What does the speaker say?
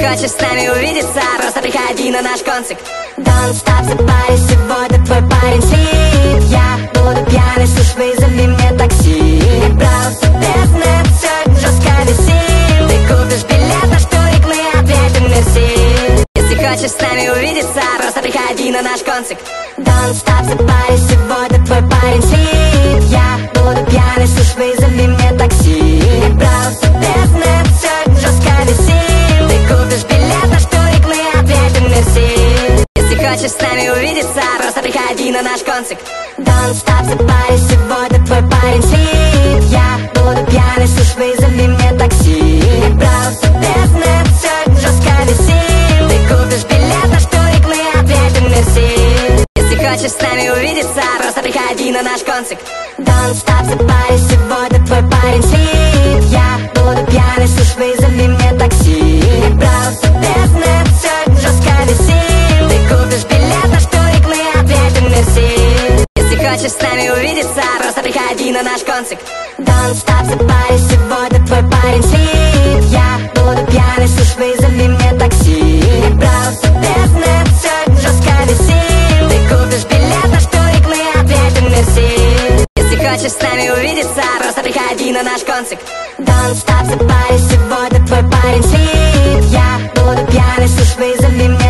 хочешь с нами увидеться, просто приходи на наш концерт. Don't stop the party, сегодня твой парень слит. Я буду пьяный, слышь, вызови мне такси. Просто бедный, все жестко висим. Ты купишь билет на штурик, мы ответим мерси. Если хочешь с нами увидеться, просто приходи на наш концерт. Don't stop the party, сегодня твой парень слит. Я буду пьяный, слышь, вызови мне такси. Просто бедный, все жестко висим. Ты купишь билет на штурик, мы ответим мерси. Если хочешь с нами увидеться, просто приходи на наш концерт. Don't stop the party, сегодня твой парень слит. Я буду пьяный, слышь, вызови мне такси. Просто бедный, все жестко висим. Ты купишь билет на штурик, мы ответим мерси. Если хочешь с нами увидеться, просто приходи на наш концерт. Don't stop the party, сегодня твой парень слит. Я буду пьяный, слышь, вызови мне такси. Просто бедный, все жестко висим. Ты купишь билет на штурик, мы ответим мерси. Если хочешь с нами увидеться, просто приходи на наш концерт. Don't stop the party, сегодня твой парень слит. Я буду пьяный, слышь, вызови мне такси. Просто бедный, все жестко висим. Ты купишь билет на штурик, мы ответим мерси. Если хочешь с нами увидеться, просто приходи на наш концерт. Don't stop the party, сегодня твой парень слит. Я буду пьяный, слышь, вызови мне